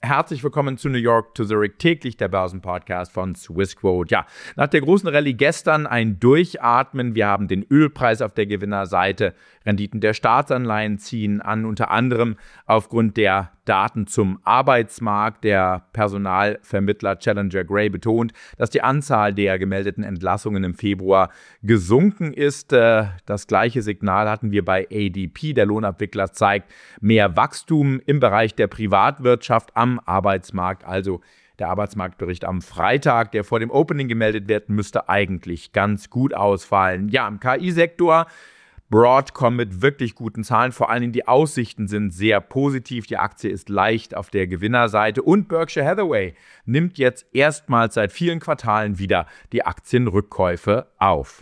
herzlich willkommen zu New York to Zurich, täglich der Börsenpodcast von Swissquote. Ja, nach der großen Rallye gestern ein Durchatmen. Wir haben den Ölpreis auf der Gewinnerseite, Renditen der Staatsanleihen ziehen an, unter anderem aufgrund der Daten zum Arbeitsmarkt. Der Personalvermittler Challenger Gray betont, dass die Anzahl der gemeldeten Entlassungen im Februar gesunken ist. Das gleiche Signal hatten wir bei ADP. Der Lohnabwickler zeigt mehr Wachstum im Bereich der Privatwirtschaft am Arbeitsmarkt. Also der Arbeitsmarktbericht am Freitag, der vor dem Opening gemeldet wird, müsste eigentlich ganz gut ausfallen. Ja, im KI-Sektor Broadcom mit wirklich guten Zahlen, vor allen Dingen die Aussichten sind sehr positiv, die Aktie ist leicht auf der Gewinnerseite und Berkshire Hathaway nimmt jetzt erstmals seit vielen Quartalen wieder die Aktienrückkäufe auf.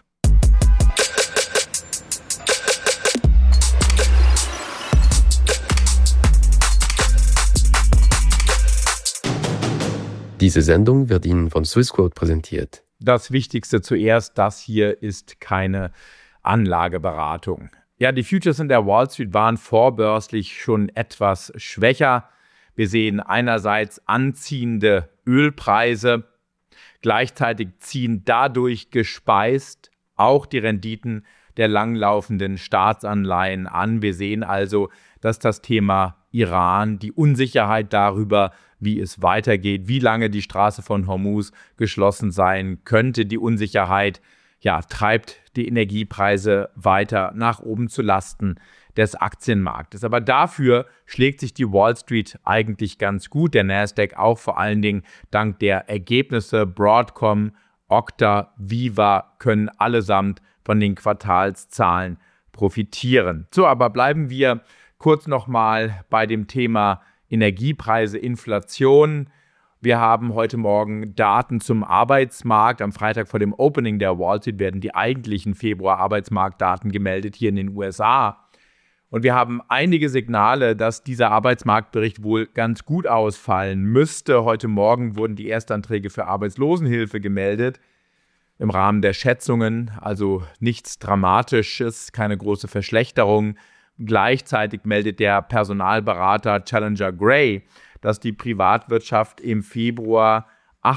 Diese Sendung wird Ihnen von Swissquote präsentiert. Das Wichtigste zuerst, das hier ist keine Anlageberatung. Ja, die Futures in der Wall Street waren vorbörslich schon etwas schwächer. Wir sehen einerseits anziehende Ölpreise, gleichzeitig ziehen dadurch gespeist auch die Renditen der langlaufenden Staatsanleihen an. Wir sehen also, dass das Thema Iran, die Unsicherheit darüber, wie es weitergeht, wie lange die Straße von Hormuz geschlossen sein könnte, die Unsicherheit treibt die Energiepreise weiter nach oben zu Lasten des Aktienmarktes. Aber dafür schlägt sich die Wall Street eigentlich ganz gut. Der Nasdaq auch vor allen Dingen dank der Ergebnisse. Broadcom, Okta, Viva können allesamt von den Quartalszahlen profitieren. So, aber bleiben wir kurz nochmal bei dem Thema Energiepreise, Inflation. Wir haben heute Morgen Daten zum Arbeitsmarkt. Am Freitag vor dem Opening der Wall Street werden die eigentlichen Februar-Arbeitsmarktdaten gemeldet hier in den USA. Und wir haben einige Signale, dass dieser Arbeitsmarktbericht wohl ganz gut ausfallen müsste. Heute Morgen wurden die Erstanträge für Arbeitslosenhilfe gemeldet. Im Rahmen der Schätzungen, also nichts Dramatisches, keine große Verschlechterung. Gleichzeitig meldet der Personalberater Challenger Gray, dass die Privatwirtschaft im Februar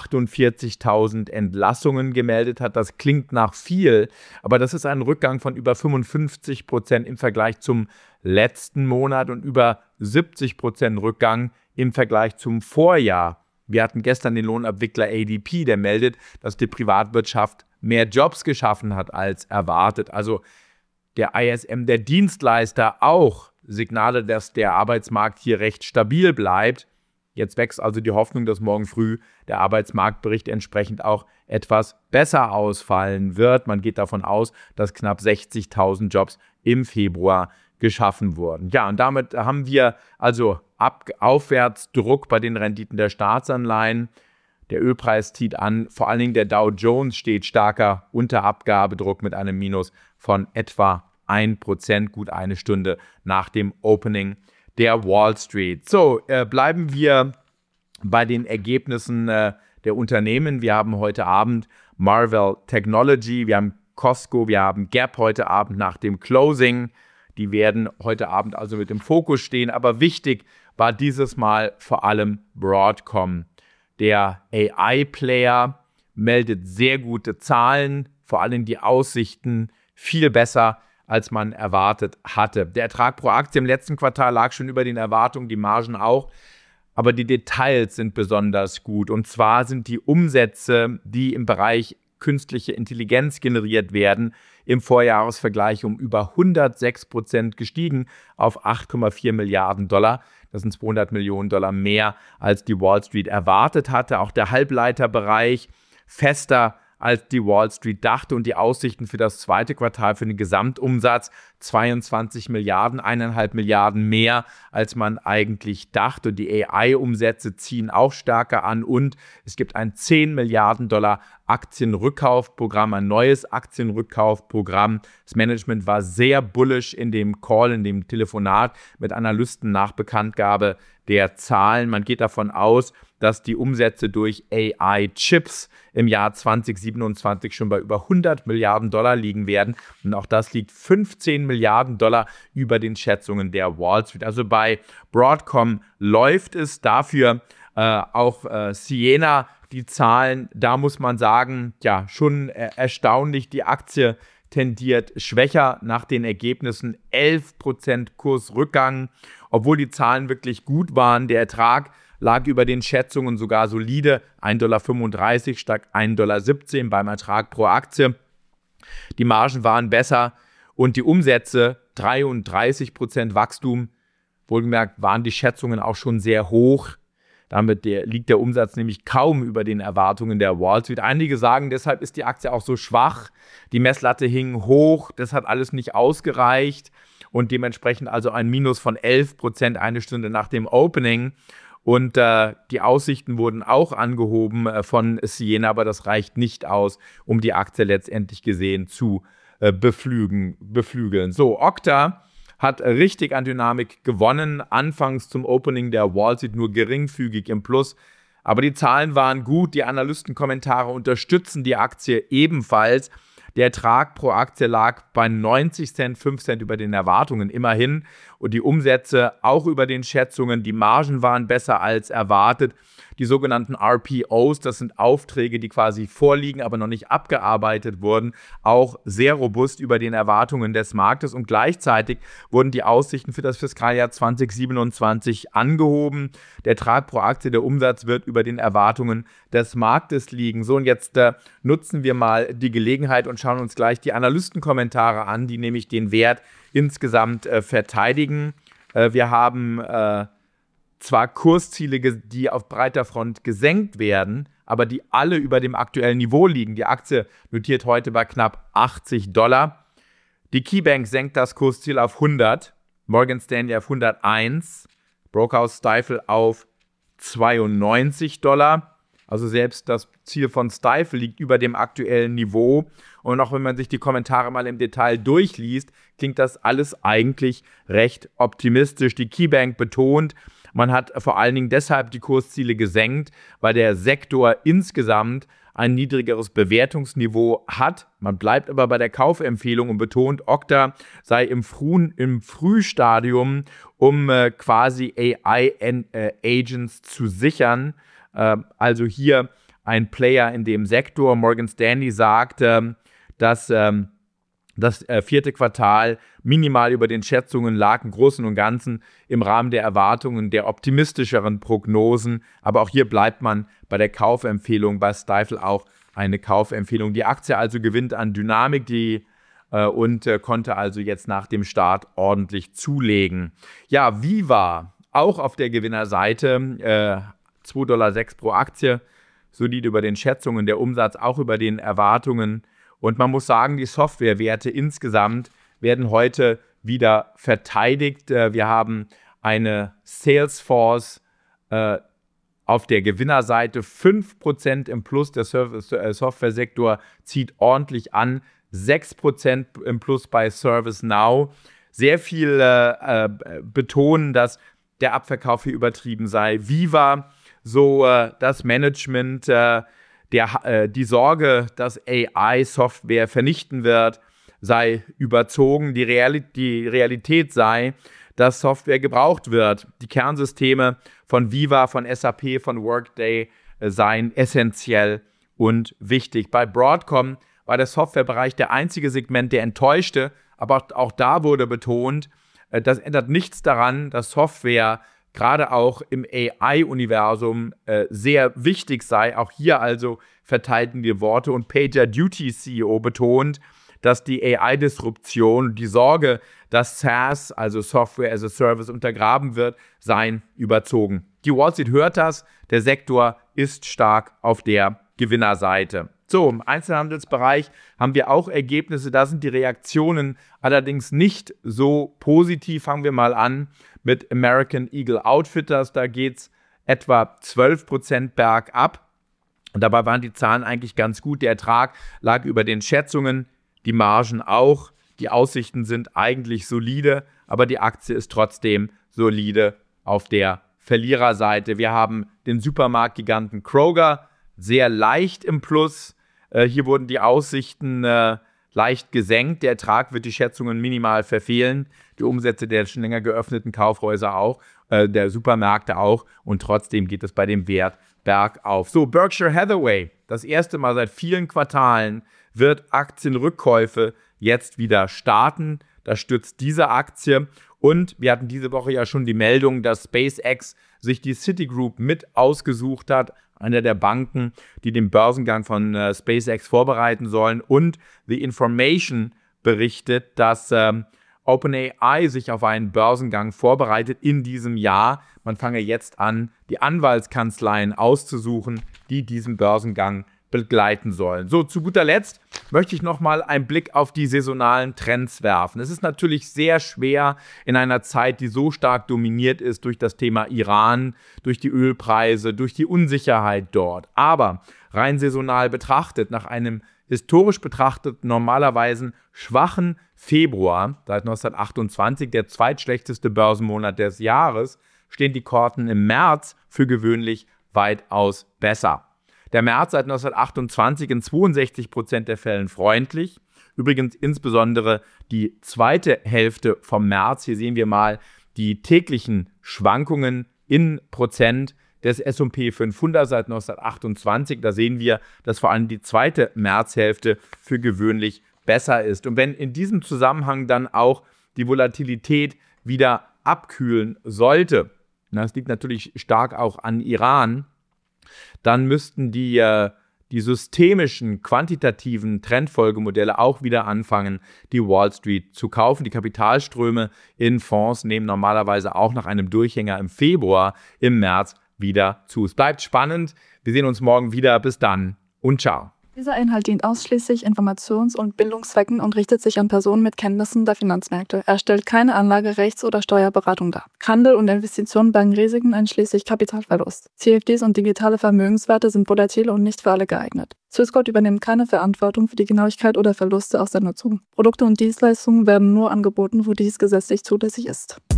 48.000 Entlassungen gemeldet hat. Das klingt nach viel, aber das ist ein Rückgang von über 55% im Vergleich zum letzten Monat und über 70% Rückgang im Vergleich zum Vorjahr. Wir hatten gestern den Lohnabwickler ADP, der meldet, dass die Privatwirtschaft mehr Jobs geschaffen hat als erwartet. Also der ISM, der Dienstleister, auch Signale, dass der Arbeitsmarkt hier recht stabil bleibt. Jetzt wächst also die Hoffnung, dass morgen früh der Arbeitsmarktbericht entsprechend auch etwas besser ausfallen wird. Man geht davon aus, dass knapp 60.000 Jobs im Februar geschaffen wurden. Ja, und damit haben wir also Aufwärtsdruck bei den Renditen der Staatsanleihen. Der Ölpreis zieht an, vor allen Dingen der Dow Jones steht starker unter Abgabedruck mit einem Minus von etwa 1%, gut eine Stunde nach dem Opening der Wall Street. So, bleiben wir bei den Ergebnissen der Unternehmen. Wir haben heute Abend Marvell Technology, wir haben Costco, wir haben Gap heute Abend nach dem Closing. Die werden heute Abend also mit im Fokus stehen. Aber wichtig war dieses Mal vor allem Broadcom. Der AI-Player meldet sehr gute Zahlen, vor allem die Aussichten viel besser, als man erwartet hatte. Der Ertrag pro Aktie im letzten Quartal lag schon über den Erwartungen, die Margen auch. Aber die Details sind besonders gut. Und zwar sind die Umsätze, die im Bereich künstliche Intelligenz generiert werden, im Vorjahresvergleich um über 106% gestiegen auf 8,4 Milliarden Dollar. Das sind 200 Millionen Dollar mehr, als die Wall Street erwartet hatte. Auch der Halbleiterbereich fester als die Wall Street dachte und die Aussichten für das zweite Quartal für den Gesamtumsatz 22 Milliarden, 1,5 Milliarden mehr, als man eigentlich dachte. Und die AI-Umsätze ziehen auch stärker an und es gibt ein 10 Milliarden Dollar Aktienrückkaufprogramm, ein neues Aktienrückkaufprogramm. Das Management war sehr bullish in dem Call, in dem Telefonat mit Analysten nach Bekanntgabe der Zahlen. Man geht davon aus, dass die Umsätze durch AI-Chips im Jahr 2027 schon bei über 100 Milliarden Dollar liegen werden. Und auch das liegt 15 Milliarden Dollar über den Schätzungen der Wall Street. Also bei Broadcom läuft es. Dafür Auch Ciena, die Zahlen, da muss man sagen, ja, schon erstaunlich. Die Aktie tendiert schwächer nach den Ergebnissen. 11% Kursrückgang, obwohl die Zahlen wirklich gut waren. Der Ertrag lag über den Schätzungen sogar solide. 1,35 $ statt 1,17 $ beim Ertrag pro Aktie. Die Margen waren besser und die Umsätze 33% Wachstum. Wohlgemerkt waren die Schätzungen auch schon sehr hoch. Damit liegt der Umsatz nämlich kaum über den Erwartungen der Wall Street. Einige sagen, deshalb ist die Aktie auch so schwach. Die Messlatte hing hoch, das hat alles nicht ausgereicht und dementsprechend also ein Minus von 11% eine Stunde nach dem Opening. Und die Aussichten wurden auch angehoben von Ciena, aber das reicht nicht aus, um die Aktie letztendlich gesehen zu beflügeln. So, Okta hat richtig an Dynamik gewonnen, anfangs zum Opening der Wall Street nur geringfügig im Plus, aber die Zahlen waren gut, die Analystenkommentare unterstützen die Aktie ebenfalls. Der Ertrag pro Aktie lag bei 90 Cent, 5 Cent über den Erwartungen immerhin und die Umsätze auch über den Schätzungen. Die Margen waren besser als erwartet. Die sogenannten RPOs, das sind Aufträge, die quasi vorliegen, aber noch nicht abgearbeitet wurden, auch sehr robust über den Erwartungen des Marktes und gleichzeitig wurden die Aussichten für das Fiskaljahr 2027 angehoben. Der Ertrag pro Aktie, der Umsatz wird über den Erwartungen des Marktes liegen. So, und jetzt nutzen wir mal die Gelegenheit und schauen uns gleich die Analystenkommentare an, die nämlich den Wert insgesamt verteidigen. Wir haben zwar Kursziele, die auf breiter Front gesenkt werden, aber die alle über dem aktuellen Niveau liegen. Die Aktie notiert heute bei knapp $80. Die KeyBank senkt das Kursziel auf 100, Morgan Stanley auf 101, Brookhouse Stifel auf $92. Also selbst das Ziel von Stifel liegt über dem aktuellen Niveau. Und auch wenn man sich die Kommentare mal im Detail durchliest, klingt das alles eigentlich recht optimistisch. Die KeyBank betont, man hat vor allen Dingen deshalb die Kursziele gesenkt, weil der Sektor insgesamt ein niedrigeres Bewertungsniveau hat. Man bleibt aber bei der Kaufempfehlung und betont, Okta sei im Frühstadium, um quasi AI-Agents zu sichern. Also hier ein Player in dem Sektor. Morgan Stanley sagt, dass das vierte Quartal minimal über den Schätzungen lag, im Großen und Ganzen im Rahmen der Erwartungen der optimistischeren Prognosen. Aber auch hier bleibt man bei der Kaufempfehlung, bei Stifel auch eine Kaufempfehlung. Die Aktie also gewinnt an Dynamik und konnte also jetzt nach dem Start ordentlich zulegen. Ja, Viva, auch auf der Gewinnerseite, $2,06 pro Aktie, solide über den Schätzungen, der Umsatz auch über den Erwartungen. Und man muss sagen, die Softwarewerte insgesamt werden heute wieder verteidigt. Wir haben eine Salesforce auf der Gewinnerseite, 5% im Plus. Der Softwaresektor zieht ordentlich an, 6% im Plus bei ServiceNow. Sehr viel betonen, dass der Abverkauf hier übertrieben sei. Viva, so das Management, die Sorge, dass AI-Software vernichten wird, sei überzogen. Die Realität sei, dass Software gebraucht wird. Die Kernsysteme von Viva, von SAP, von Workday seien essentiell und wichtig. Bei Broadcom war der Softwarebereich der einzige Segment, der enttäuschte, aber auch da wurde betont, das ändert nichts daran, dass Software gerade auch im AI-Universum sehr wichtig sei. Auch hier also verteilten die Worte. Und PagerDuty CEO betont, dass die AI-Disruption, die Sorge, dass SaaS, also Software as a Service, untergraben wird, seien überzogen. Die Wall Street hört das. Der Sektor ist stark auf der Gewinnerseite. So, im Einzelhandelsbereich haben wir auch Ergebnisse. Da sind die Reaktionen allerdings nicht so positiv. Fangen wir mal an mit American Eagle Outfitters. Da geht es etwa 12% bergab. Und dabei waren die Zahlen eigentlich ganz gut. Der Ertrag lag über den Schätzungen, die Margen auch. Die Aussichten sind eigentlich solide, aber die Aktie ist trotzdem solide auf der Verliererseite. Wir haben den Supermarktgiganten Kroger, sehr leicht im Plus. Hier wurden die Aussichten leicht gesenkt. Der Ertrag wird die Schätzungen minimal verfehlen. Die Umsätze der schon länger geöffneten Kaufhäuser auch. der Supermärkte auch. Und trotzdem geht es bei dem Wert bergauf. So, Berkshire Hathaway, das erste Mal seit vielen Quartalen wird Aktienrückkäufe jetzt wieder starten. Das stützt diese Aktie. Und wir hatten diese Woche ja schon die Meldung, dass SpaceX sich die Citigroup mit ausgesucht hat, einer der Banken, die den Börsengang von SpaceX vorbereiten sollen. Und The Information berichtet, dass OpenAI sich auf einen Börsengang vorbereitet in diesem Jahr. Man fange jetzt an, die Anwaltskanzleien auszusuchen, die diesen Börsengang begleiten sollen. So, zu guter Letzt möchte ich nochmal einen Blick auf die saisonalen Trends werfen. Es ist natürlich sehr schwer in einer Zeit, die so stark dominiert ist durch das Thema Iran, durch die Ölpreise, durch die Unsicherheit dort. Aber rein saisonal betrachtet, nach einem historisch betrachtet normalerweise schwachen Februar, seit 1928 der zweitschlechteste Börsenmonat des Jahres, stehen die Karten im März für gewöhnlich weitaus besser. Der März seit 1928 in 62% der Fällen freundlich. Übrigens insbesondere die zweite Hälfte vom März. Hier sehen wir mal die täglichen Schwankungen in Prozent des S&P 500 seit 1928. Da sehen wir, dass vor allem die zweite Märzhälfte für gewöhnlich besser ist. Und wenn in diesem Zusammenhang dann auch die Volatilität wieder abkühlen sollte, das liegt natürlich stark auch an Iran, dann müssten die systemischen, quantitativen Trendfolgemodelle auch wieder anfangen, die Wall Street zu kaufen. Die Kapitalströme in Fonds nehmen normalerweise auch nach einem Durchhänger im Februar, im März wieder zu. Es bleibt spannend. Wir sehen uns morgen wieder. Bis dann und ciao. Dieser Inhalt dient ausschließlich Informations- und Bildungszwecken und richtet sich an Personen mit Kenntnissen der Finanzmärkte. Er stellt keine Anlage-, Rechts- oder Steuerberatung dar. Handel und Investitionen bergen Risiken einschließlich Kapitalverlust. CFDs und digitale Vermögenswerte sind volatil und nicht für alle geeignet. Swissquote übernimmt keine Verantwortung für die Genauigkeit oder Verluste aus der Nutzung. Produkte und Dienstleistungen werden nur angeboten, wo dies gesetzlich zulässig ist.